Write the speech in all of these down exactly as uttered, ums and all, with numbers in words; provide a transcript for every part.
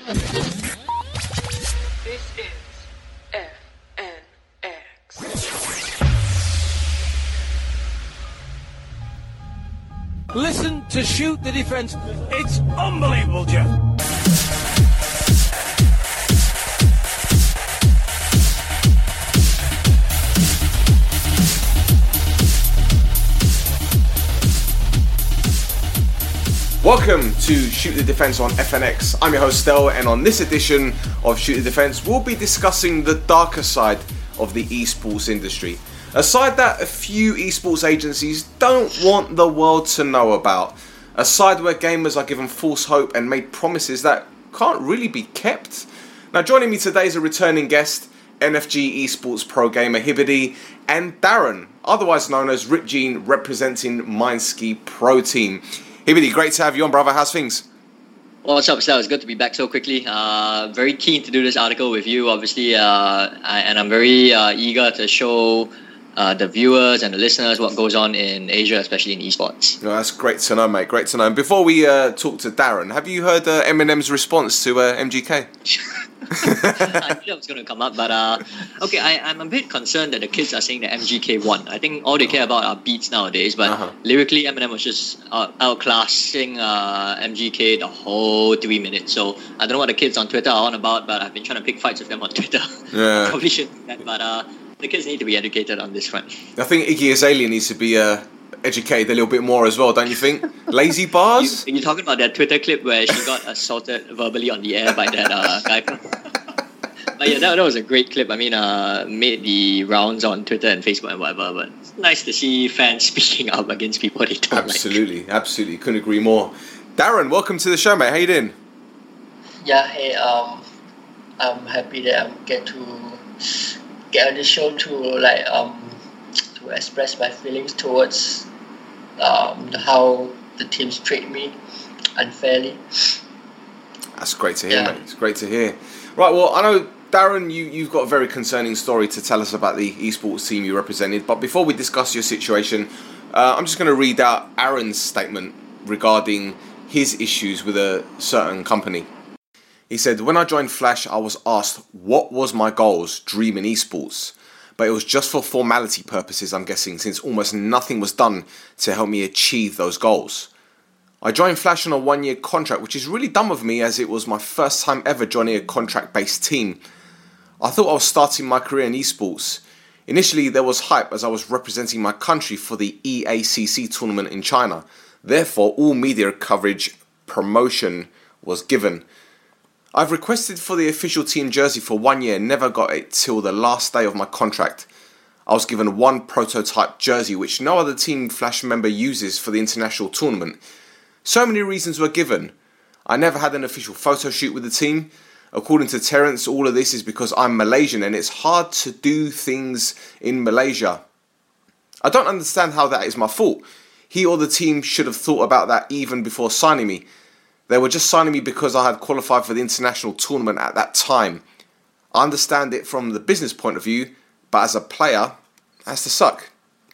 This is F N X. Listen to Shoot the Defence. It's unbelievable, Jeff. Welcome to Shoot the Defence on F N X. I'm your host Stel, and on this edition of Shoot the Defence, we'll be discussing the darker side of the esports industry. A side that a few esports agencies don't want the world to know about. A side where gamers are given false hope and made promises that can't really be kept. Now, joining me today is a returning guest, N F G esports pro gamer Hibidi, and Darren, otherwise known as Ripgene, representing Mindski Pro Team. Hibidi, great to have you on, brother. How's things? Well, what's up, Sal? It's good to be back so quickly. Uh, very keen to do this article with you, obviously, uh, I, and I'm very uh, eager to show uh, the viewers and the listeners what goes on in Asia, especially in esports. No, that's great to know, mate. Great to know. And before we uh, talk to Darren, have you heard uh, Eminem's response to uh, M G K? I knew that was going to come up, but uh, okay, I, I'm a bit concerned that the kids are saying that M G K won. I think all they care about are beats nowadays, but uh-huh. lyrically, Eminem was just uh, outclassing uh, M G K the whole three minutes. So I don't know what the kids on Twitter are on about, but I've been trying to pick fights with them on Twitter. Yeah. Probably shouldn't do that, but uh, the kids need to be educated on this front. I think Iggy Azalea needs to be uh, educated a little bit more as well, don't you think? Lazy bars? You, you're talking about that Twitter clip where she got assaulted verbally on the air by that uh, guy. But yeah, that, that was a great clip. I mean, uh, made the rounds on Twitter and Facebook and whatever. But it's nice to see fans speaking up against people they don't absolutely, like. Absolutely, couldn't agree more. Darren, welcome to the show, mate. How you doing? Yeah, hey, um, I'm happy that I get to get on the show to like um to express my feelings towards um how the teams treat me unfairly. That's great to hear, yeah. mate. It's great to hear. Right, well, I know, Darren, you, you've got a very concerning story to tell us about the esports team you represented. But before we discuss your situation, uh, I'm just going to read out Aaron's statement regarding his issues with a certain company. He said, "When I joined Flash, I was asked what was my goals, dream in esports. But it was just for formality purposes, I'm guessing, since almost nothing was done to help me achieve those goals. I joined Flash on a one-year contract, which is really dumb of me as it was my first time ever joining a contract-based team. I thought I was starting my career in esports. Initially, there was hype as I was representing my country for the E A C C tournament in China. Therefore, all media coverage promotion was given. I've requested for the official team jersey for one year, never got it till the last day of my contract. I was given one prototype jersey, which no other Team Flash member uses for the international tournament. So many reasons were given. I never had an official photo shoot with the team. According to Terence, all of this is because I'm Malaysian and it's hard to do things in Malaysia. I don't understand how that is my fault. He or the team should have thought about that even before signing me. They were just signing me because I had qualified for the international tournament at that time. I understand it from the business point of view, but as a player, it has to suck.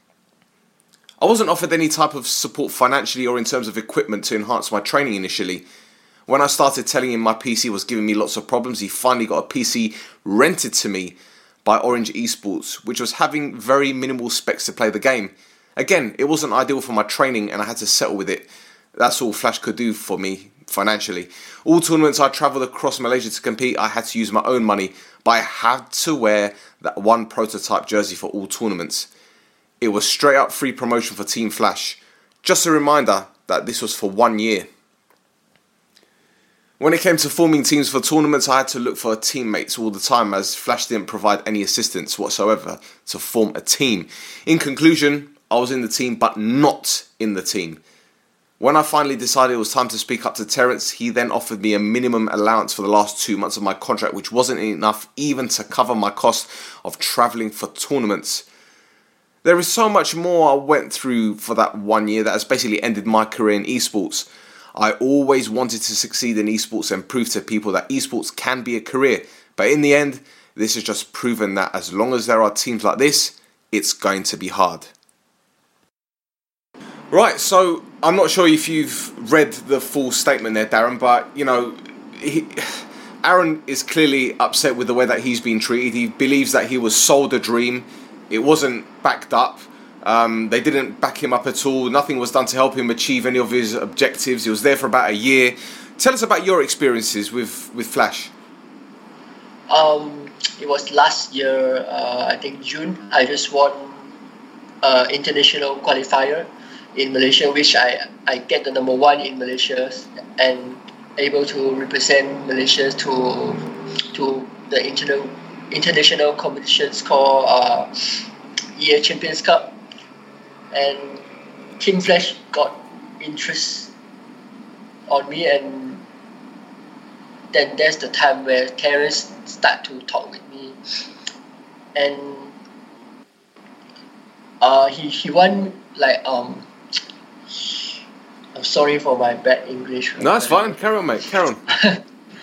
I wasn't offered any type of support financially or in terms of equipment to enhance my training initially. When I started telling him my P C was giving me lots of problems, he finally got a P C rented to me by Orange Esports, which was having very minimal specs to play the game. Again, it wasn't ideal for my training and I had to settle with it. That's all Flash could do for me financially. All tournaments I travelled across Malaysia to compete, I had to use my own money, but I had to wear that one prototype jersey for all tournaments. It was straight up free promotion for Team Flash. Just a reminder that this was for one year. When it came to forming teams for tournaments, I had to look for teammates all the time as Flash didn't provide any assistance whatsoever to form a team. In conclusion, I was in the team but not in the team. When I finally decided it was time to speak up to Terence, he then offered me a minimum allowance for the last two months of my contract, which wasn't enough even to cover my cost of travelling for tournaments. There is so much more I went through for that one year that has basically ended my career in esports. I always wanted to succeed in esports and prove to people that esports can be a career. But in the end, this has just proven that as long as there are teams like this, it's going to be hard. Right, so I'm not sure if you've read the full statement there, Darren, but, you know, he, Aaron is clearly upset with the way that he's been treated. He believes that he was sold a dream. It wasn't backed up. Um, they didn't back him up at all. Nothing was done to help him achieve any of his objectives. He was there for about a year. Tell us about your experiences with, with Flash. Um, it was last year, uh, I think June. I just won uh, international qualifier in Malaysia, which I, I get the number one in Malaysia and able to represent Malaysia to to the international international competitions called uh, E A Champions Cup. And Team Flash got interest on me, and then there's the time where Terrence start to talk with me, and uh, he he want like um. I'm sorry for my bad English. No, it's fine. Carry on, mate. Carry on.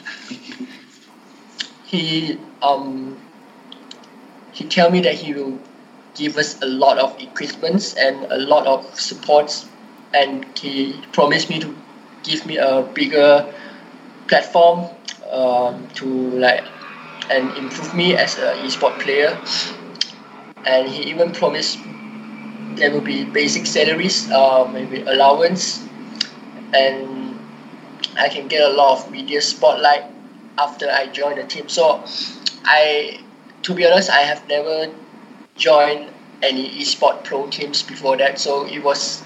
he um he tell me that he will give us a lot of equipments and a lot of supports, and he promised me to give me a bigger platform um, to like and improve me as a esport player. And he even promised there will be basic salaries, uh, maybe allowance, and I can get a lot of media spotlight after I join the team. So I, to be honest, I have never joined any esport pro teams before that. So it was,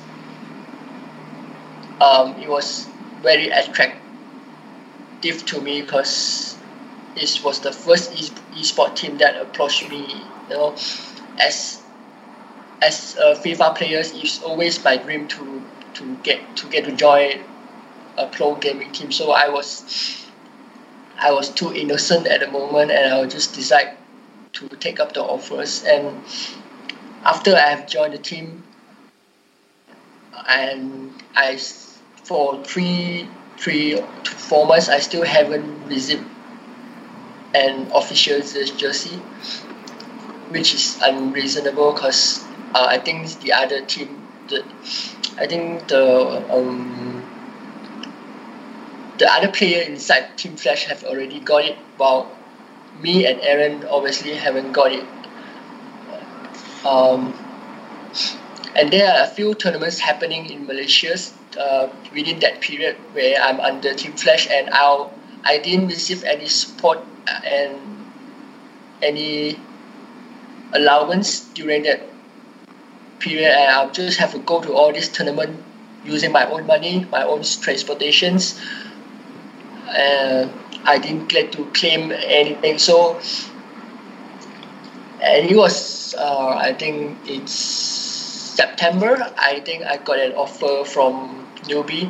um, it was very attractive to me because it was the first e- esport team that approached me. You know, as as a FIFA player, it's always my dream to to get to get to join a pro gaming team. So I was I was too innocent at the moment, and I just decide to take up the offers. And after I have joined the team, and I for three three to four months, I still haven't received an official jersey, which is unreasonable because uh, I think the other team, the I think the um, the other player inside Team Flash have already got it, while me and Aaron obviously haven't got it. Um, and there are a few tournaments happening in Malaysia uh, within that period where I'm under Team Flash, and I'll, I didn't receive any support and any allowance during that period, and I'll just have to go to all these tournaments using my own money, my own transportations. Uh, I didn't get to claim anything, so and it was uh, I think it's September. I think I got an offer from Newbie,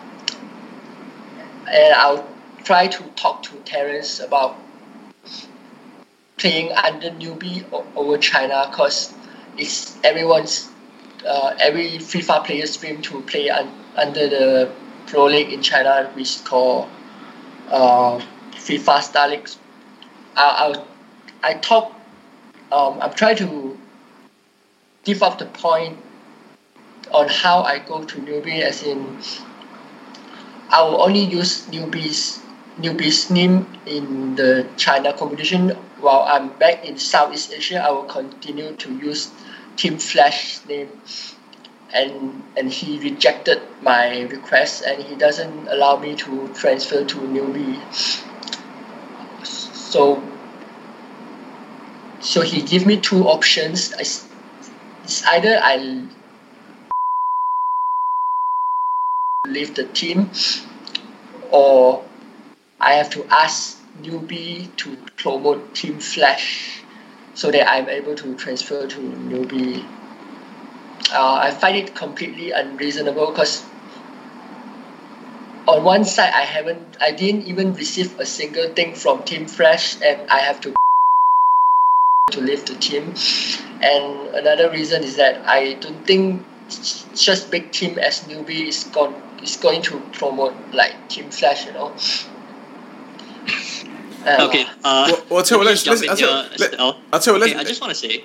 and I'll try to talk to Terrence about playing under Newbie over China, because it's everyone's uh, every FIFA player's dream to play un- under the pro league in China, which is called uh, FIFA Star League. I I I talk. Um, I'm trying to give up the point on how I go to Newbie, as in I will only use Newbie's Newbie's name in the China competition. While I'm back in Southeast Asia, I will continue to use Team Flash name, and and he rejected my request, and he doesn't allow me to transfer to Newbie. So so he gave me two options. It's, it's either I leave the team, or I have to ask Newbie to promote Team Flash so that I'm able to transfer to Newbie. Uh, I find it completely unreasonable because on one side I haven't, I didn't even receive a single thing from Team Flash, and I have to to leave the team. And another reason is that I don't think just big team as Newbie is going is going to promote like Team Flash, you know. Uh, okay. Uh, well, well, tell you what, let's, jump let's, in I'll, tell, here, let, Estelle. I'll tell you, Okay, let's, I just want to say,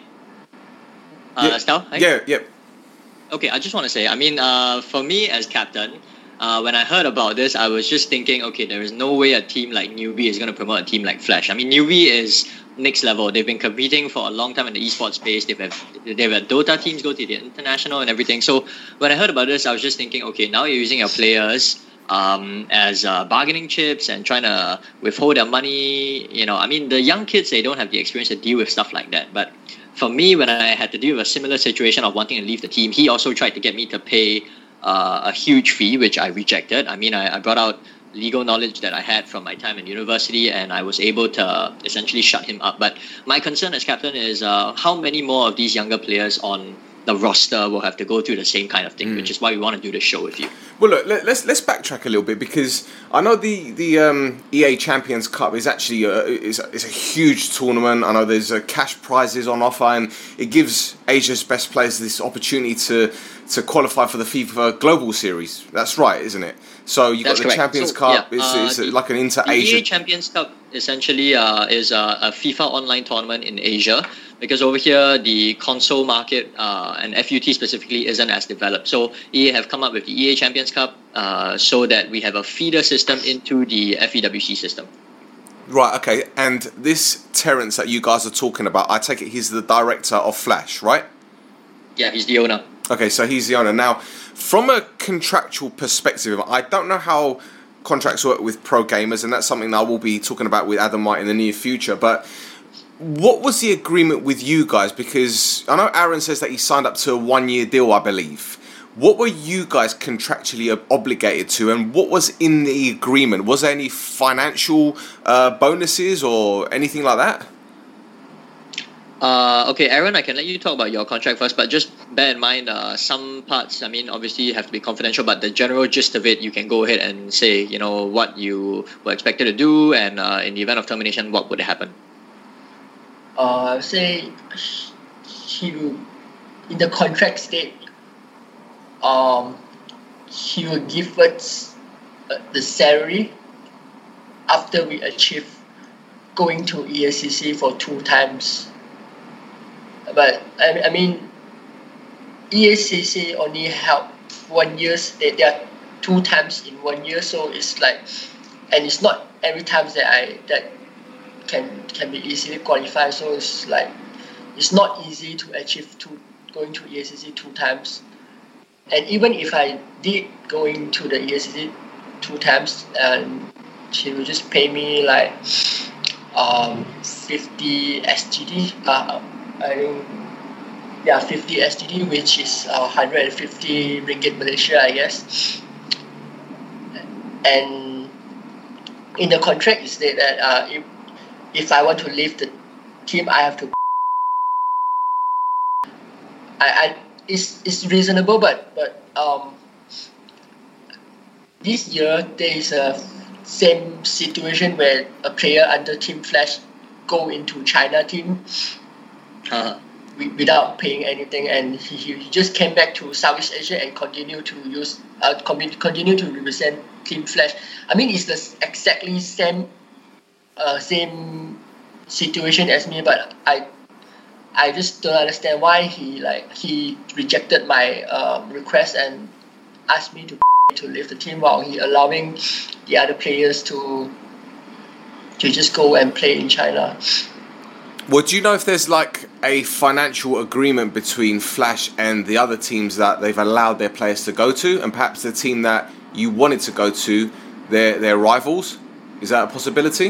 uh, yeah, Estelle, hi? yeah, yeah. Okay, I just want to say, I mean, uh, for me as captain, uh, when I heard about this, I was just thinking, okay, there is no way a team like Newbie is going to promote a team like Flash. I mean, Newbie is next level. They've been competing for a long time in the esports space. They've had, they've had Dota teams go to the international and everything. So when I heard about this, I was just thinking, okay, now you're using your players um, as uh, bargaining chips and trying to withhold their money. You know, I mean, the young kids, they don't have the experience to deal with stuff like that. But for me, when I had to deal with a similar situation of wanting to leave the team, he also tried to get me to pay uh, a huge fee, which I rejected. I mean, I, I brought out legal knowledge that I had from my time in university, and I was able to essentially shut him up. But my concern as captain is uh, how many more of these younger players on the roster will have to go through the same kind of thing, mm. which is why we want to do this show with you. Well, look, let, let's let's backtrack a little bit, because I know the the um, E A Champions Cup is actually a, is a, is a huge tournament. I know there's uh, cash prizes on offer, and it gives Asia's best players this opportunity to to qualify for the FIFA Global Series. That's right, isn't it? So you've That's got the correct. Champions So, Cup. yeah, it's, uh, it's the, like an inter-Asia. The E A Champions Cup essentially uh, is a, a FIFA online tournament in Asia, because over here the console market uh, and F U T specifically isn't as developed. So E A have come up with the E A Champions Cup uh, so that we have a feeder system into the F E W C system. Right, okay. And this Terence that you guys are talking about, I take it he's the director of Flash, right? Yeah, he's the owner. Okay, so he's the owner. Now, from a contractual perspective, I don't know how contracts work with pro gamers, and that's something that I will be talking about with Adam White in the near future. But what was the agreement with you guys? Because I know Aaron says that he signed up to a one-year deal, I believe. What were you guys contractually obligated to, and what was in the agreement? Was there any financial uh, bonuses or anything like that? Uh, okay, Aaron, I can let you talk about your contract first, but just bear in mind uh, some parts, I mean, obviously have to be confidential, but the general gist of it, you can go ahead and say, you know, what you were expected to do, and uh, in the event of termination, what would happen? Uh, I would say he will, in the contract state, um, he will give us uh, the salary after we achieve going to E A C C for two times. But I, I mean, E A C C only held one year. They, they are two times in one year, so it's like, and it's not every time that I that can can be easily qualified. So it's like, it's not easy to achieve two going to E A C C two times. And even if I did going to the E A C C two times, and she will just pay me like um fifty S G D. Uh, I think, yeah, fifty S G D, which is uh, one hundred fifty ringgit Malaysia, I guess. And in the contract, it stated that uh, if, if I want to leave the team, I have to. I, I it's it's reasonable, but but um. This year there is a same situation where a player under Team Flash go into China team. Uh, without paying anything, and he, he just came back to Southeast Asia and continue to use uh, continue to represent Team Flash. I mean, it's the exactly same uh, same situation as me, but I I just don't understand why he like he rejected my um, request and asked me to to leave the team while he allowing the other players to to just go and play in China. Well, do you know if there's like a financial agreement between Flash and the other teams that they've allowed their players to go to, and perhaps the team that you wanted to go to, their their rivals? Is that a possibility?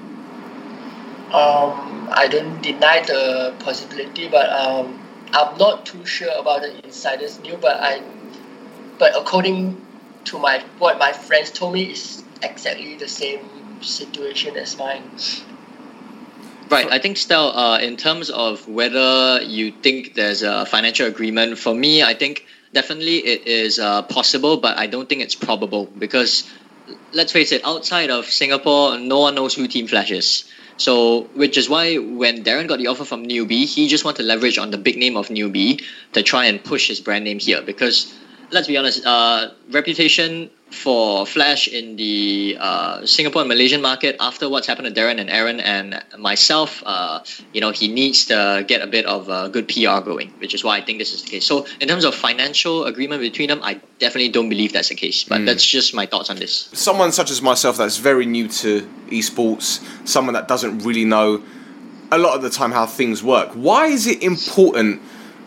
Um, I don't deny the possibility, but um, I'm not too sure about the insiders' news. But I, but according to my what my friends told me, is exactly the same situation as mine. Right, I think still uh, in terms of whether you think there's a financial agreement, for me, I think definitely it is uh, possible, but I don't think it's probable, because let's face it, outside of Singapore, no one knows who Team Flash is. So, which is why when Darren got the offer from Newbie, he just wanted to leverage on the big name of Newbie to try and push his brand name here, because let's be honest, uh, reputation for Flash in the uh, Singapore and Malaysian market after what's happened to Darren and Aaron and myself, uh, you know, he needs to get a bit of uh, good P R going, which is why I think this is the case. So in terms of financial agreement between them, I definitely don't believe that's the case. But mm. that's just my thoughts on this. Someone such as myself that's very new to esports, someone that doesn't really know a lot of the time how things work. Why is it important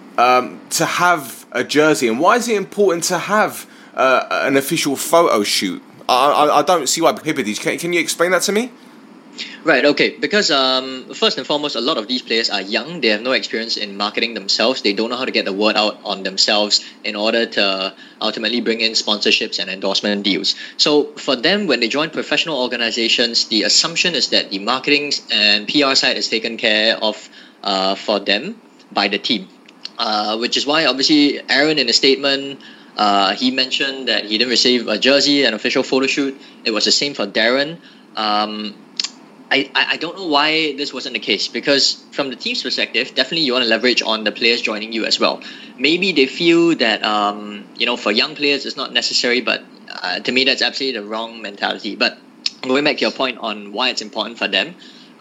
um, to have a jersey, and why is it important to have uh, an official photo shoot? I, I, I don't see why prohibited. Can, can you explain that to me? Right, okay. Because um, first and foremost, a lot of these players are young. They have no experience in marketing themselves. They don't know how to get the word out on themselves in order to ultimately bring in sponsorships and endorsement deals. So for them, when they join professional organizations, the assumption is that the marketing and P R side is taken care of uh, for them by the team. Uh, which is why, obviously, Aaron in a statement, uh, he mentioned that he didn't receive a jersey, an official photo shoot. It was the same for Darren. Um, I, I don't know why this wasn't the case, because from the team's perspective, definitely you want to leverage on the players joining you as well. Maybe they feel that, um, you know, for young players it's not necessary, but uh, to me that's absolutely the wrong mentality. But going back to your point on why it's important for them,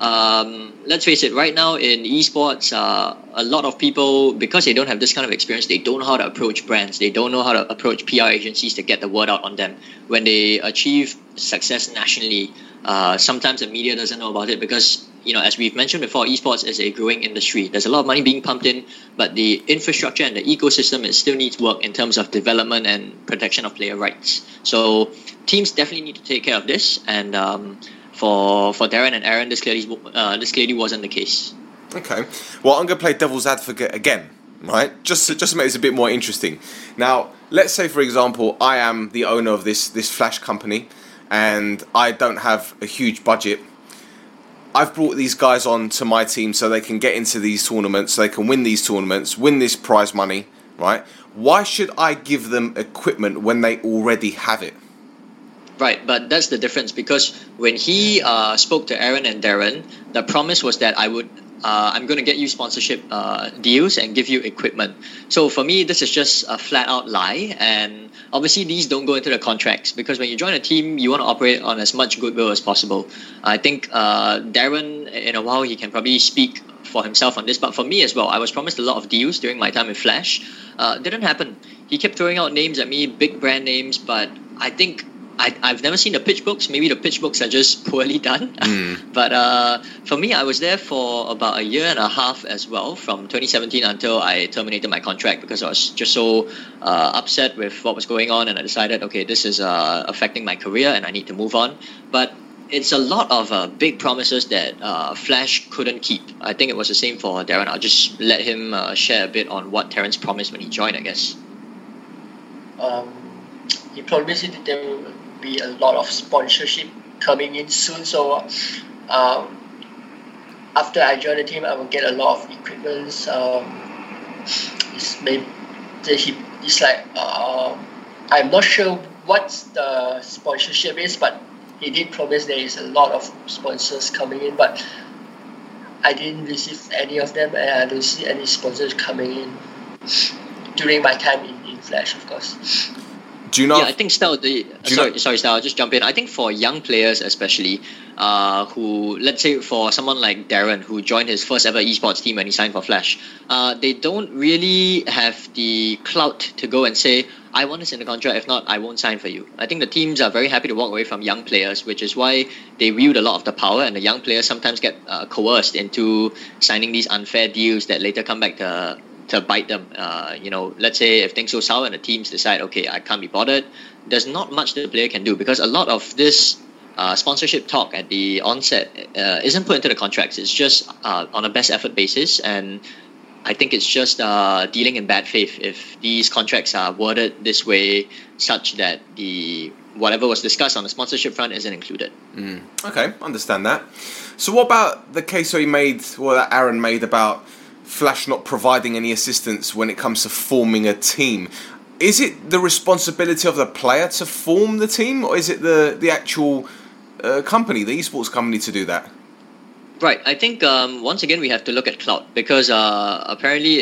um, let's face it, right now in esports, uh, a lot of people, because they don't have this kind of experience, they don't know how to approach brands, they don't know how to approach P R agencies to get the word out on them. When they achieve success nationally, Uh, sometimes the media doesn't know about it because, you know, as we've mentioned before, esports is a growing industry. There's a lot of money being pumped in, but the infrastructure and the ecosystem, it still needs work in terms of development and protection of player rights. So teams definitely need to take care of this. And um, for for Darren and Aaron, this clearly uh, this clearly wasn't the case. Okay. Well, I'm going to play devil's advocate again, right? Just to, just to make this a bit more interesting. Now, let's say, for example, I am the owner of this this Flash company, and I don't have a huge budget. I've brought these guys on to my team so they can get into these tournaments, so they can win these tournaments, win this prize money, right? Why should I give them equipment when they already have it? Right, but that's the difference, because when he uh, spoke to Aaron and Darren, the promise was that I would Uh, I'm going to get you sponsorship uh, deals and give you equipment. So for me, this is just a flat-out lie. And obviously, these don't go into the contracts, because when you join a team, you want to operate on as much goodwill as possible. I think uh, Darren, in a while, he can probably speak for himself on this. But for me as well, I was promised a lot of deals during my time with Flash. Uh, didn't happen. He kept throwing out names at me, big brand names, but I think I, I've never seen the pitch books. Maybe the pitch books are just poorly done. Mm. But uh, for me, I was there for about a year and a half as well, from twenty seventeen until I terminated my contract, because I was just so uh, upset with what was going on, and I decided, okay, this is uh, affecting my career and I need to move on. But it's a lot of uh, big promises that uh, Flash couldn't keep. I think it was the same for Darren. I'll just let him uh, share a bit on what Terrence promised when he joined, I guess. Um, he promised that there will be a lot of sponsorship coming in soon, so um, after I join the team, I will get a lot of equipment. Um, it's maybe he, it's like uh, I'm not sure what the sponsorship is, but he did promise there is a lot of sponsors coming in, but I didn't receive any of them, and I don't see any sponsors coming in during my time in, in Flash, of course. Do you know? Yeah, I think Stel, the, sorry, sorry, Stel, I'll just jump in. I think for young players especially, uh, who, let's say for someone like Darren, who joined his first ever esports team when he signed for Flash, uh, they don't really have the clout to go and say, I want this in the contract, if not, I won't sign for you. I think the teams are very happy to walk away from young players, which is why they wield a lot of the power, and the young players sometimes get uh, coerced into signing these unfair deals that later come back to to bite them. Uh, you know, let's say if things go sour and the teams decide, okay, I can't be bothered, there's not much the player can do, because a lot of this uh, sponsorship talk at the onset uh, isn't put into the contracts. It's just uh, on a best effort basis, and I think it's just uh, dealing in bad faith if these contracts are worded this way, such that the whatever was discussed on the sponsorship front isn't included. Mm. Okay, understand that. So what about the case that he made, or that Aaron made, about Flash not providing any assistance when it comes to forming a team? Is it the responsibility of the player to form the team, or is it the, the actual uh, company, the esports company, to do that? Right. I think, um, once again, we have to look at clout, because uh, apparently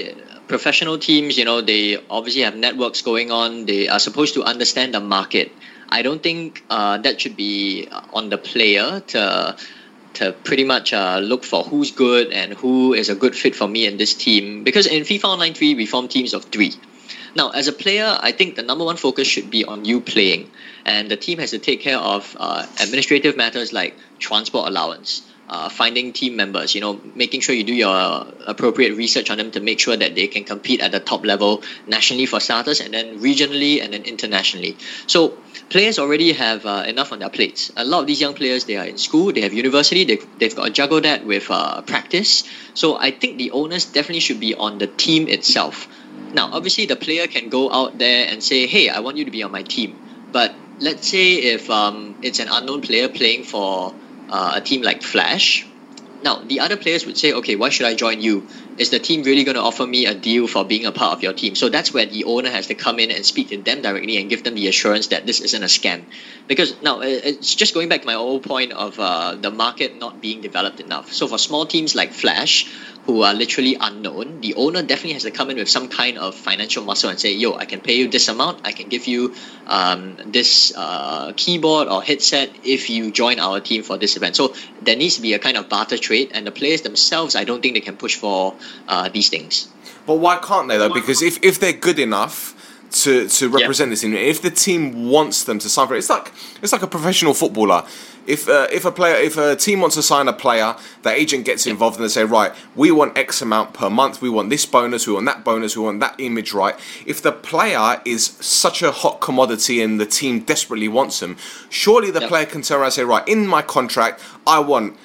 professional teams, you know, they obviously have networks going on. They are supposed to understand the market. I don't think uh, that should be on the player to to pretty much uh, look for who's good and who is a good fit for me in this team. Because in FIFA Online three, we form teams of three. Now, as a player, I think the number one focus should be on you playing. And the team has to take care of uh, administrative matters like transport allowance, uh, finding team members, you know, making sure you do your appropriate research on them to make sure that they can compete at the top level nationally for starters, and then regionally and then internationally. So players already have uh, enough on their plates. A lot of these young players, they are in school, they have university, they've, they've got to juggle that with uh, practice. So I think the onus definitely should be on the team itself. Now, obviously, the player can go out there and say, hey, I want you to be on my team. But let's say if um, it's an unknown player playing for uh, a team like Flash. Now, the other players would say, okay, why should I join you? Is the team really going to offer me a deal for being a part of your team? So that's where the owner has to come in and speak to them directly and give them the assurance that this isn't a scam. Because now, it's just going back to my old point of uh, the market not being developed enough. So for small teams like Flash, who are literally unknown, the owner definitely has to come in with some kind of financial muscle and say, yo, I can pay you this amount, I can give you um, this uh, keyboard or headset if you join our team for this event. So there needs to be a kind of barter trade, and the players themselves, I don't think they can push for uh, these things. But why can't they though? Because if, if they're good enough to, to represent yeah. this team, if the team wants them to sign for it, it's like it's like a professional footballer. If uh, if a player if a team wants to sign a player, the agent gets involved and they say, right, we want X amount per month, we want this bonus, we want that bonus, we want that image right. If the player is such a hot commodity and the team desperately wants them, surely the yep. player can turn around and say, right, in my contract, I want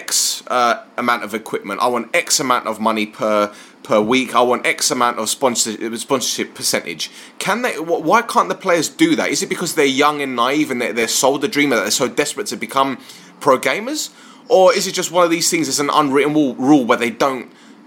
X uh, amount of equipment, I want X amount of money per per week, I want X amount of sponsor, sponsorship percentage. Can they? Why can't the players do that? Is it because they're young and naive and they're, they're sold the dream that they're so desperate to become pro gamers? Or is it just one of these things, it's an unwritten rule where they don't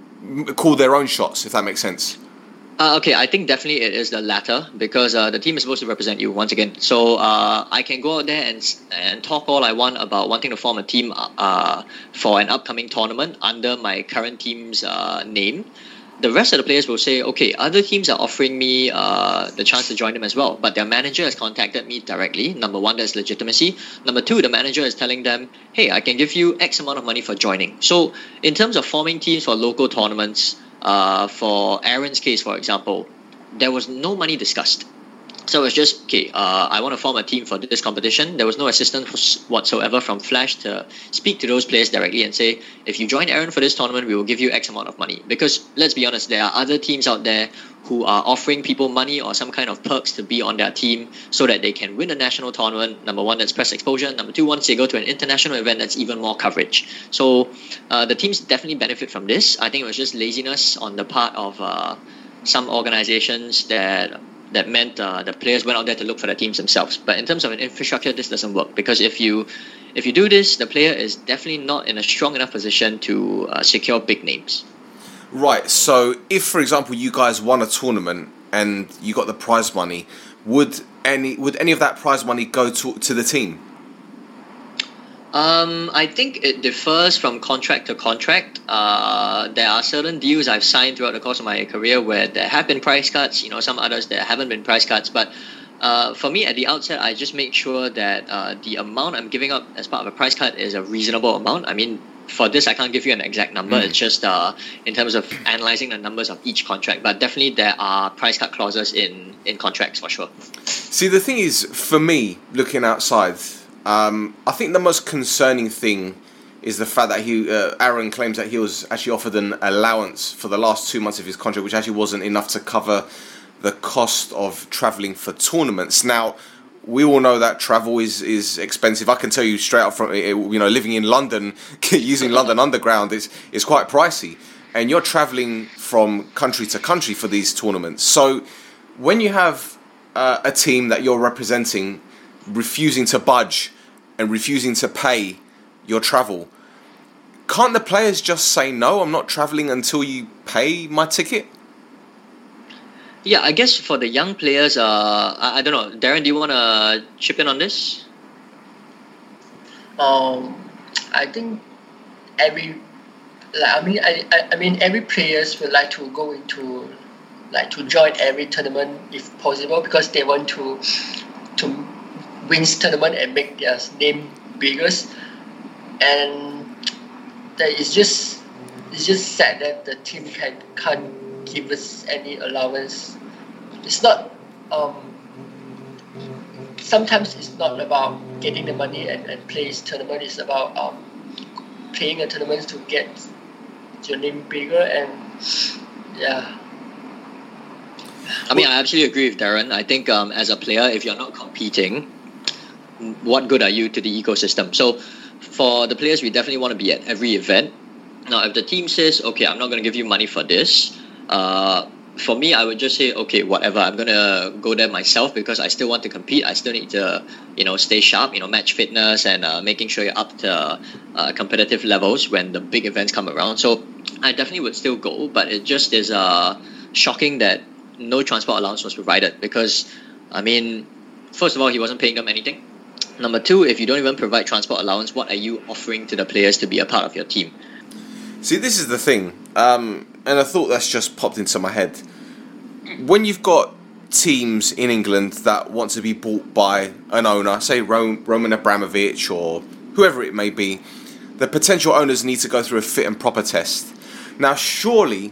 call their own shots, if that makes sense? Uh, okay, I think definitely it is the latter, because uh, the team is supposed to represent you once again. So uh, I can go out there and and talk all I want about wanting to form a team uh, for an upcoming tournament under my current team's uh, name. The rest of the players will say, okay, other teams are offering me uh, the chance to join them as well, but their manager has contacted me directly. Number one, there's legitimacy. Number two, the manager is telling them, hey, I can give you X amount of money for joining. So in terms of forming teams for local tournaments, uh, for Aaron's case, for example, there was no money discussed. So it was just, okay, uh, I want to form a team for this competition. There was no assistance whatsoever from Flash to speak to those players directly and say, if you join Aaron for this tournament, we will give you X amount of money. Because let's be honest, there are other teams out there who are offering people money or some kind of perks to be on their team so that they can win a national tournament. Number one, that's press exposure. Number two, once they go to an international event, that's even more coverage. So uh, the teams definitely benefit from this. I think it was just laziness on the part of uh, some organizations that... that meant uh, the players went out there to look for their teams themselves. But in terms of an infrastructure, this doesn't work, because if you if you do this, the player is definitely not in a strong enough position to uh, secure big names. Right, so if, for example, you guys won a tournament and you got the prize money, would any would any of that prize money go to to the team? Um, I think it differs from contract to contract. Uh, there are certain deals I've signed throughout the course of my career where there have been price cuts, you know, some others there haven't been price cuts. But uh, for me, at the outset, I just make sure that uh, the amount I'm giving up as part of a price cut is a reasonable amount. I mean, for this, I can't give you an exact number. Mm. It's just uh, in terms of analysing the numbers of each contract. But definitely there are price cut clauses in, in contracts for sure. See, the thing is, for me, looking outside... Um, I think the most concerning thing is the fact that he, uh, Aaron claims that he was actually offered an allowance for the last two months of his contract, which actually wasn't enough to cover the cost of travelling for tournaments. Now, we all know that travel is, is expensive. I can tell you straight up from, you know, living in London, using London Underground is, is quite pricey. And you're travelling from country to country for these tournaments. So when you have uh, a team that you're representing refusing to budge and refusing to pay your travel, can't the players just say, no, I'm not travelling until you pay my ticket? Yeah, I guess for the young players, uh, I, I don't know. Darren, do you want to chip in on this? Um, I think every, like, I mean, I, I, I mean, every players would like to go into like to join every tournament if possible, because they want to to win tournament and make their name bigger. And that is just it's just sad that the team can can't give us any allowance. It's not um, sometimes it's not about getting the money and, and play this tournament. It's about um, playing a tournament to get your name bigger. And yeah, I mean, I absolutely agree with Darren. I think um, as a player, if you're not competing, what good are you to the ecosystem? So for the players, we definitely want to be at every event. Now, if the team says, okay, I'm not going to give you money for this, uh, for me, I would just say, okay, whatever. I'm going to go there myself because I still want to compete. I still need to, you know, stay sharp, you know, match fitness and uh, making sure you're up to uh, competitive levels when the big events come around. So I definitely would still go, but it just is uh, shocking that no transport allowance was provided because, I mean, first of all, he wasn't paying them anything. Number two, if you don't even provide transport allowance, what are you offering to the players to be a part of your team? See, this is the thing, um, and I thought that's just popped into my head. When you've got teams in England that want to be bought by an owner, say Ro- Roman Abramovich or whoever it may be, the potential owners need to go through a fit and proper test. Now, surely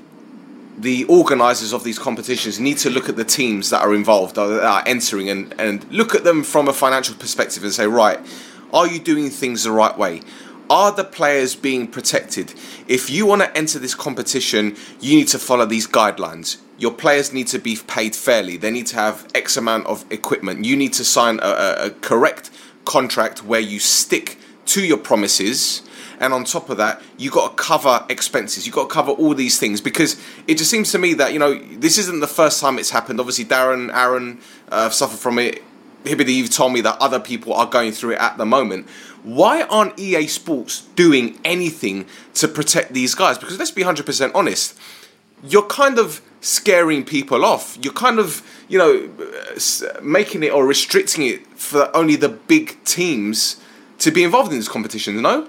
the organisers of these competitions need to look at the teams that are involved, that are entering, and, and look at them from a financial perspective and say, right, are you doing things the right way? Are the players being protected? If you want to enter this competition, you need to follow these guidelines. Your players need to be paid fairly. They need to have X amount of equipment. You need to sign a, a, a correct contract where you stick to your promises. And on top of that, you got to cover expenses. You got to cover all these things, because it just seems to me that, you know, this isn't the first time it's happened. Obviously, Darren, Aaron uh, suffered from it. Hibby, you've told me that other people are going through it at the moment. Why aren't E A Sports doing anything to protect these guys? Because let's be one hundred percent honest. You're kind of scaring people off. You're kind of, you know, making it or restricting it for only the big teams to be involved in this competition, no?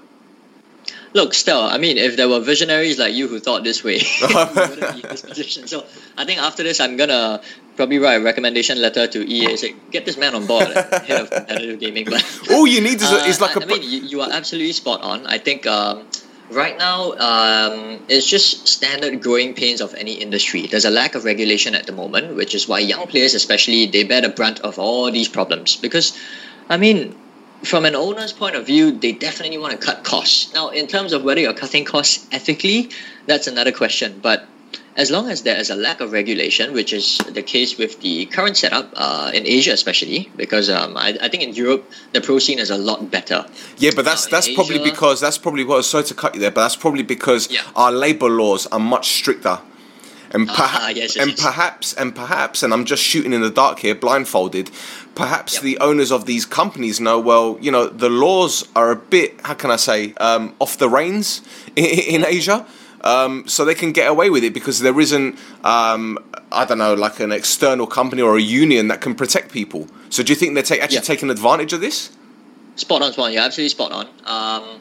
Look, still, I mean, if there were visionaries like you who thought this way, we wouldn't be in this position. So I think after this, I'm going to probably write a recommendation letter to E A, say, get this man on board, head of competitive gaming. But all you need is, uh, a, is like I, a... I mean, you, you are absolutely spot on. I think um, right now, um, it's just standard growing pains of any industry. There's a lack of regulation at the moment, which is why young players especially, they bear the brunt of all these problems. Because, I mean, from an owner's point of view, they definitely want to cut costs. Now, in terms of whether you're cutting costs ethically, that's another question. But as long as there is a lack of regulation, which is the case with the current setup uh, in Asia especially, because um, I, I think in Europe, the pro scene is a lot better. Yeah, but that's now, that's Asia, probably because, that's probably what, sorry to cut you there, but that's probably because yeah. our labour laws are much stricter. And, perha- ah, yes, yes, and yes. perhaps, and perhaps, and I'm just shooting in the dark here, blindfolded, perhaps Yep. the owners of these companies know, well, you know, the laws are a bit, how can I say, um, off the reins in, in Asia. Um, so they can get away with it because there isn't, um, I don't know, like an external company or a union that can protect people. So do you think they're ta- actually Yeah. taking advantage of this? Spot on, spot on. You're absolutely spot on. Um,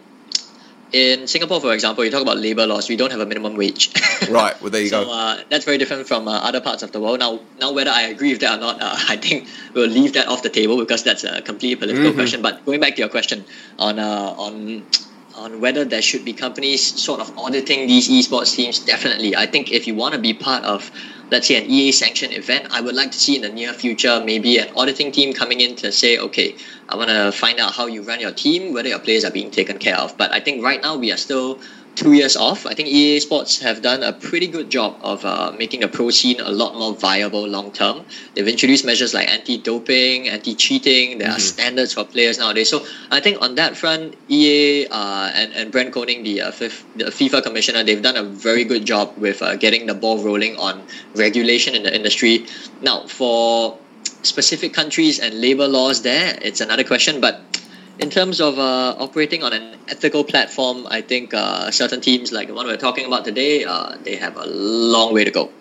in Singapore, for example, you talk about labour laws, we don't have a minimum wage. Right, well, there you so, go. Uh, that's very different from uh, other parts of the world. Now, now whether I agree with that or not, uh, I think we'll leave that off the table because that's a completely political Mm-hmm. question. But going back to your question on uh, on on whether there should be companies sort of auditing these esports teams, definitely. I think if you want to be part of, let's say, an E A-sanctioned event, I would like to see in the near future maybe an auditing team coming in to say, okay, I want to find out how you run your team, whether your players are being taken care of. But I think right now we are still two years off. I think E A Sports have done a pretty good job of uh, making the pro scene a lot more viable long term. They've introduced measures like anti-doping, anti-cheating. There mm-hmm. are standards for players nowadays. So I think on that front, E A uh, and, and Brent Koning, the, uh, F- the FIFA commissioner, they've done a very good job with uh, getting the ball rolling on regulation in the industry. Now, for specific countries and labor laws there, it's another question. But in terms of uh, operating on an ethical platform, I think uh, certain teams like the one we're talking about today, uh, they have a long way to go.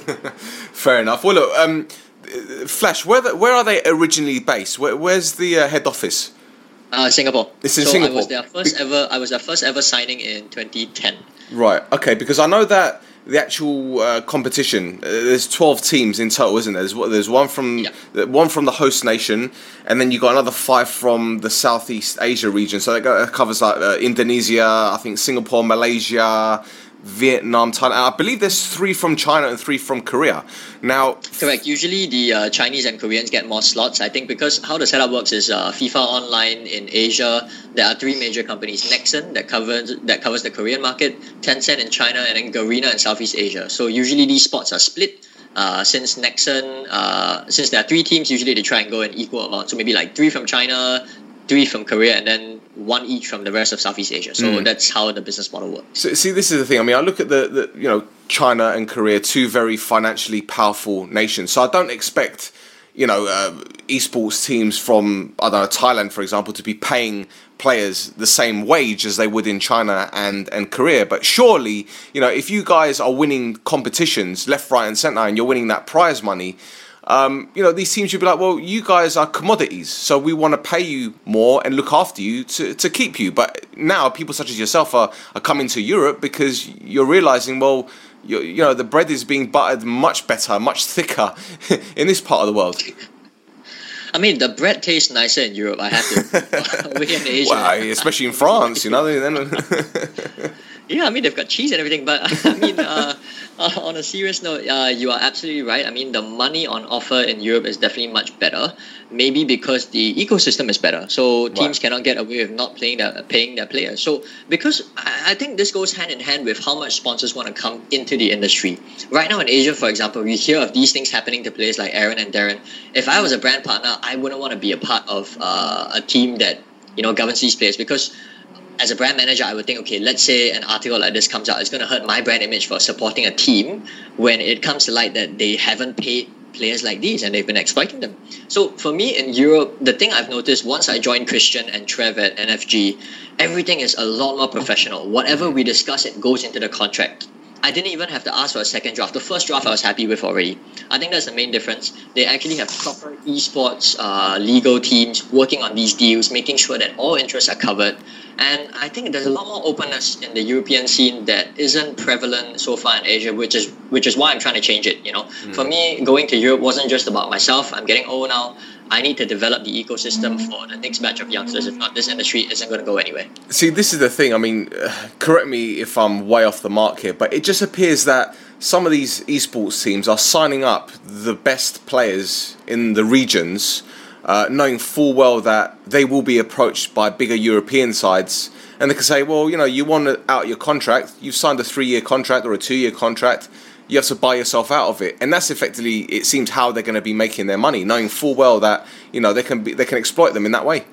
Fair enough. Well, look, um, Flash, where the, where are they originally based? Where, where's the uh, head office? Uh, Singapore. It's in so Singapore. I was their first ever. I was their first ever signing in twenty ten. Right. Okay. Because I know that the actual uh, competition, uh, there's twelve teams in total, isn't there? There's, there's one from Yeah. one from the host nation, and then you got another five from the Southeast Asia region. So that go- that covers like uh, Indonesia, I think Singapore, Malaysia, Vietnam, Thailand. And I believe there's three from China and three from Korea. Now, Correct. Usually the uh, Chinese and Koreans get more slots. I think because how the setup works is uh, FIFA Online in Asia. There are three major companies: Nexon that covers that covers the Korean market, Tencent in China, and then Garena in Southeast Asia. So usually these spots are split. Uh, since Nexon, uh, since there are three teams, usually they try and go in equal amount. So maybe like three from China, three from Korea, and then one each from the rest of Southeast Asia. So Mm. that's how the business model works. So, see, this is the thing. I mean, I look at the, the, you know, China and Korea, two very financially powerful nations. So I don't expect, you know, uh, esports teams from, I don't know, Thailand, for example, to be paying players the same wage as they would in China and, and Korea. But surely, you know, if you guys are winning competitions left, right, and centre, and you're winning that prize money, Um, you know, these teams should be like, well, you guys are commodities, so we want to pay you more and look after you to, to keep you. But now people such as yourself are, are coming to Europe because you're realising, well, you, you know, the bread is being buttered much better, much thicker in this part of the world. I mean, the bread tastes nicer in Europe, I have to. We're in Asia. Well, especially in France, you know. Then Yeah, I mean, they've got cheese and everything, but I mean, uh, on a serious note, uh, you are absolutely right. I mean, the money on offer in Europe is definitely much better, maybe because the ecosystem is better. So teams Right. cannot get away with not playing their, paying their players. So because I I think this goes hand in hand with how much sponsors want to come into the industry. Right now in Asia, for example, we hear of these things happening to players like Aaron and Darren. If I was a brand partner, I wouldn't want to be a part of uh, a team that, you know, governs these players because as a brand manager, I would think, okay, let's say an article like this comes out, it's going to hurt my brand image for supporting a team when it comes to light that they haven't paid players like these and they've been exploiting them. So for me in Europe, the thing I've noticed once I joined Christian and Trev at N F G, everything is a lot more professional. Whatever we discuss, it goes into the contract. I didn't even have to ask for a second draft. The first draft I was happy with already. I think that's the main difference. They actually have proper esports uh, legal teams working on these deals, making sure that all interests are covered. And I think there's a lot more openness in the European scene that isn't prevalent so far in Asia, which is which is why I'm trying to change it. You know, mm. For me, going to Europe wasn't just about myself. I'm getting old now. I need to develop the ecosystem for the next batch of youngsters. If not, this industry isn't going to go anywhere. See, this is the thing. I mean, uh, correct me if I'm way off the mark here, but it just appears that some of these esports teams are signing up the best players in the regions, uh, knowing full well that they will be approached by bigger European sides, and they can say, well, you know, you want out your contract, you've signed a three-year contract or a two-year contract, you have to buy yourself out of it. And that's effectively, it seems, how they're going to be making their money, knowing full well that, you know, they can be, they can exploit them in that way.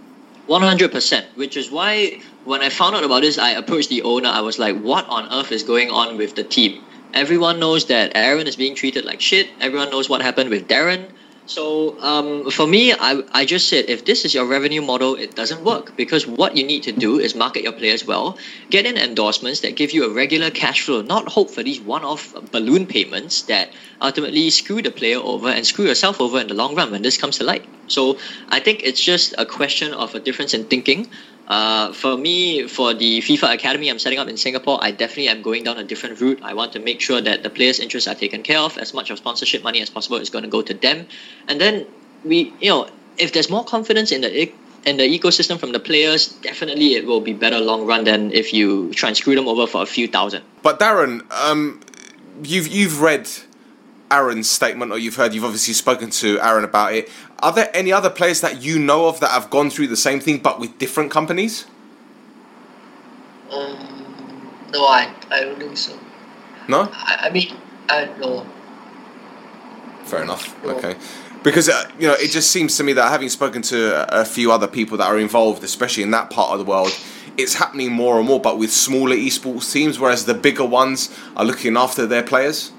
one hundred percent, which is why when I found out about this, I approached the owner. I was like, what on earth is going on with the team? Everyone knows that Aaron is being treated like shit. Everyone knows what happened with Darren. So um, for me, I, I just said, if this is your revenue model, it doesn't work. Because what you need to do is market your players well, get in endorsements that give you a regular cash flow, not hope for these one-off balloon payments that ultimately screw the player over and screw yourself over in the long run when this comes to light. So I think it's just a question of a difference in thinking. Uh, for me, for the FIFA Academy I'm setting up in Singapore, I definitely am going down a different route. I want to make sure that the players' interests are taken care of. As much of sponsorship money as possible is going to go to them. And then we, you know, if there's more confidence in the in the ecosystem from the players, definitely it will be better long run than if you try and screw them over for a few thousand. But Darren, um, you've you've read Aaron's statement, or you've heard, you've obviously spoken to Aaron about it. Are there any other players that you know of that have gone through the same thing but with different companies? Um, no, I, I don't think so. No? I, I mean, I know. Fair enough. No. Okay. Because, uh, you know, it just seems to me that having spoken to a, a few other people that are involved, especially in that part of the world, it's happening more and more, but with smaller esports teams, whereas the bigger ones are looking after their players.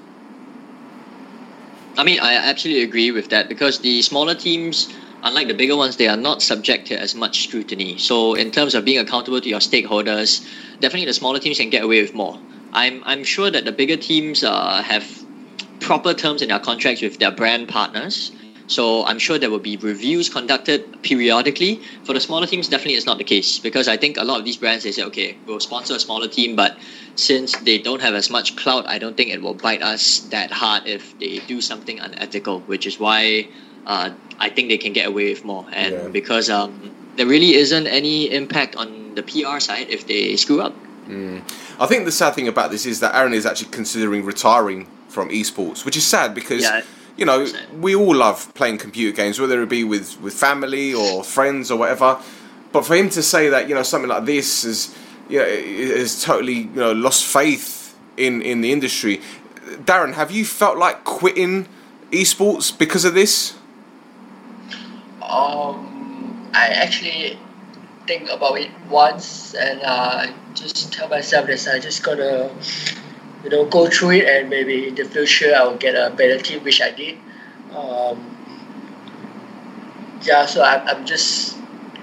I mean, I absolutely agree with that because the smaller teams, unlike the bigger ones, they are not subject to as much scrutiny. So in terms of being accountable to your stakeholders, definitely the smaller teams can get away with more. I'm I'm sure that the bigger teams uh, have proper terms in their contracts with their brand partners. So I'm sure there will be reviews conducted periodically. For the smaller teams, definitely it's not the case, because I think a lot of these brands, they say, okay, we'll sponsor a smaller team, but since they don't have as much clout, I don't think it will bite us that hard if they do something unethical, which is why uh, I think they can get away with more. And Yeah. because um, there really isn't any impact on the P R side if they screw up. Mm. I think the sad thing about this is that Aaron is actually considering retiring from esports, which is sad because, Yeah. you know, Sad. we all love playing computer games, whether it be with, with family or friends or whatever. But for him to say that, you know, something like this is, you know, is totally, you know, lost faith in, in the industry. Darren, have you felt like quitting esports because of this? Um, I actually think about it once and uh, just tell myself that I just gotta, you know, go through it, and maybe in the future I will get a better team, which I did. Um, yeah, so I'm, I'm just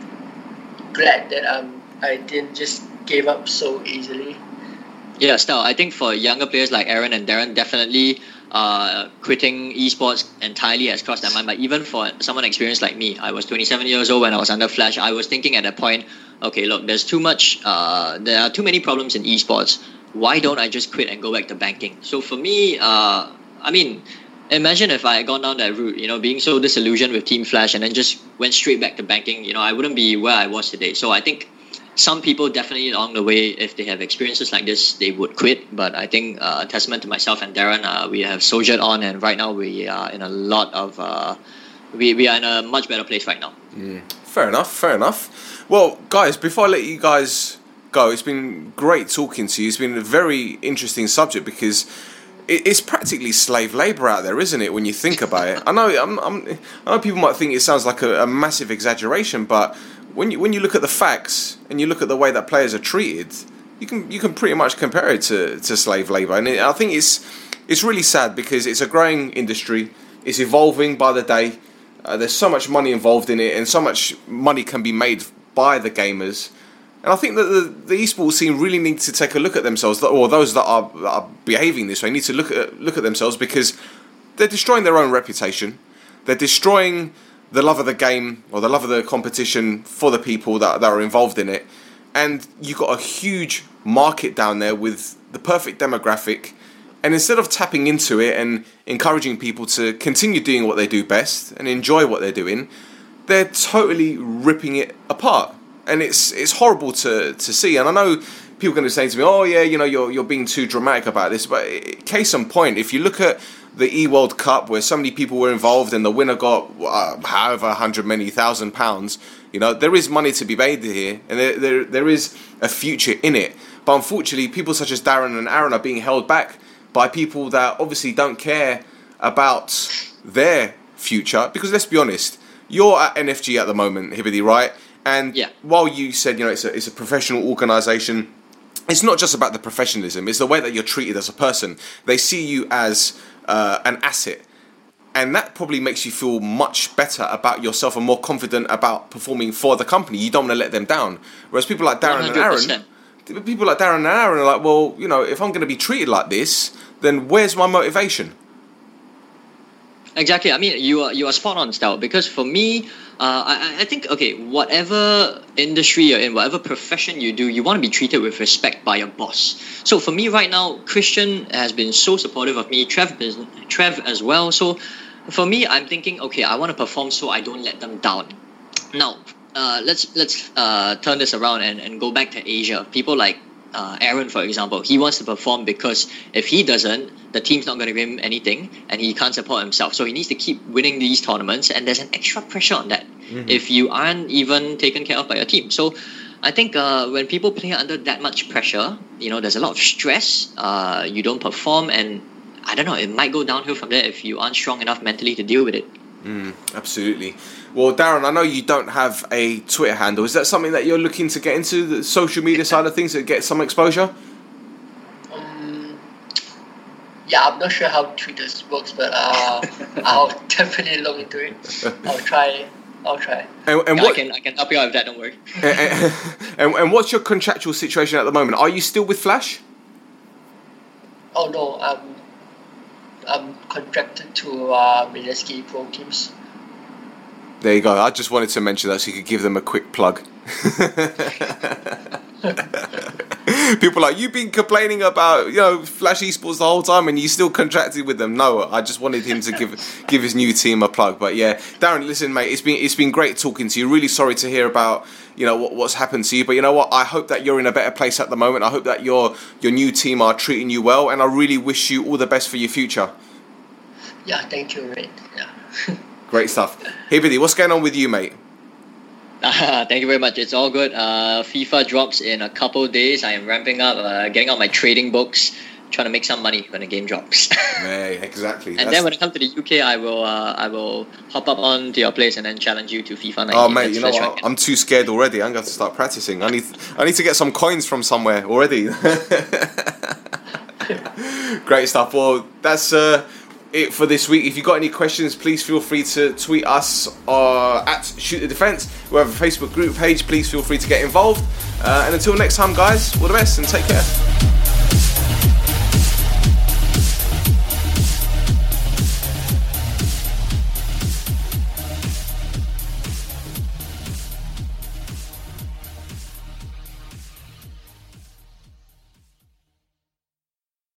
glad that um, I didn't just give up so easily. Yeah, still, I think for younger players like Aaron and Darren, definitely uh, quitting esports entirely has crossed their mind. But even for someone experienced like me, I was twenty-seven years old when I was under Flash. I was thinking at that point, okay, look, there's too much, uh, there are too many problems in esports. Why don't I just quit and go back to banking? So for me, uh, I mean, imagine if I had gone down that route, you know, being so disillusioned with Team Flash and then just went straight back to banking, you know, I wouldn't be where I was today. So I think some people definitely along the way, if they have experiences like this, they would quit. But I think uh, a testament to myself and Darren, uh, we have soldiered on, and right now we are in a lot of, uh, we, we are in a much better place right now. Mm. Fair enough, fair enough. Well, guys, before I let you guys go, it's been great talking to you. It's been a very interesting subject because it's practically slave labour out there, isn't it, when you think about it? I know I'm, I'm, I know people might think it sounds like a, a massive exaggeration, but when you when you look at the facts and you look at the way that players are treated, you can you can pretty much compare it to, to slave labour. And it, I think it's it's really sad because it's a growing industry. It's evolving by the day. Uh, there's so much money involved in it, and so much money can be made by the gamers. And I think that the, the esports scene really needs to take a look at themselves, or those that are, that are behaving this way need to look at look at themselves, because they're destroying their own reputation. They're destroying the love of the game or the love of the competition for the people that, that are involved in it. And you've got a huge market down there with the perfect demographic. And instead of tapping into it and encouraging people to continue doing what they do best and enjoy what they're doing, they're totally ripping it apart. And it's it's horrible to, to see. And I know people are going to say to me, oh yeah, you know, you're you're being too dramatic about this. But case in point, if you look at the E-World Cup, where so many people were involved and the winner got uh, however hundred many thousand pounds, you know, there is money to be made here, and there, there there is a future in it. But unfortunately, people such as Darren and Aaron are being held back by people that obviously don't care about their future. Because let's be honest, you're at N F G at the moment, Hibidi, right? And yeah. while you said, you know, it's a, it's a professional organisation, it's not just about the professionalism, it's the way that you're treated as a person. They see you as uh, an asset. And that probably makes you feel much better about yourself and more confident about performing for the company. You don't want to let them down. Whereas people like Darren one hundred percent. and Aaron, people like Darren and Aaron are like, well, you know, if I'm going to be treated like this, then where's my motivation? Exactly. I mean, you are you are spot on, Stout. Because for me, uh, I I think okay, whatever industry you're in, whatever profession you do, you want to be treated with respect by your boss. So for me right now, Christian has been so supportive of me. Trev, is, Trev as well. So for me, I'm thinking, okay, I want to perform so I don't let them down. Now, uh, let's let's uh, turn this around and, and go back to Asia. People like uh, Aaron, for example, he wants to perform because if he doesn't, the team's not going to give him anything and he can't support himself. So he needs to keep winning these tournaments, and there's an extra pressure on that mm-hmm. if you aren't even taken care of by your team. So I think uh, when people play under that much pressure, you know, there's a lot of stress, uh, you don't perform, and I don't know, it might go downhill from there if you aren't strong enough mentally to deal with it. Mm, absolutely. Well, Darren, I know you don't have a Twitter handle. Is that something that you're looking to get into, the social media side of things, to get some exposure? Um, yeah, I'm not sure how Twitter works, but uh, I'll definitely look into it. I'll try. I'll try. And, and yeah, what, I can I can help you out with that. Don't worry. and, and, and what's your contractual situation at the moment? Are you still with Flash? Oh no, I'm I'm contracted to uh, Mineski Pro Teams. There you go. I just wanted to mention that so you could give them a quick plug. People are like, you've been complaining about, you know, Flash Esports the whole time and you still contracted with them. No, I just wanted him to give give his new team a plug. But yeah, Darren, listen, mate, it's been it's been great talking to you. Really sorry to hear about, you know, what, what's happened to you. But you know what? I hope that you're in a better place at the moment. I hope that your your new team are treating you well, and I really wish you all the best for your future. Yeah, thank you, Red. Yeah. Great stuff. Hey, Biddy, what's going on with you, mate? Uh, thank you very much. It's all good. Uh, FIFA drops in a couple of days. I am ramping up, uh, getting out my trading books, trying to make some money when the game drops. Yeah, exactly. And That's... then when I come to the U K, I will uh, I will hop up on to your place and then challenge you to FIFA nineteen. Oh, mate, Let's, you know what? I'm too scared already. I'm going to have to start practicing. I need I need to get some coins from somewhere already. Great stuff. Well, that's... Uh, it for this week. If you've got any questions, please feel free to tweet us uh, at Shoot the Defence. We have a Facebook group page. Please feel free to get involved. Uh, and until next time, guys, all the best and take care.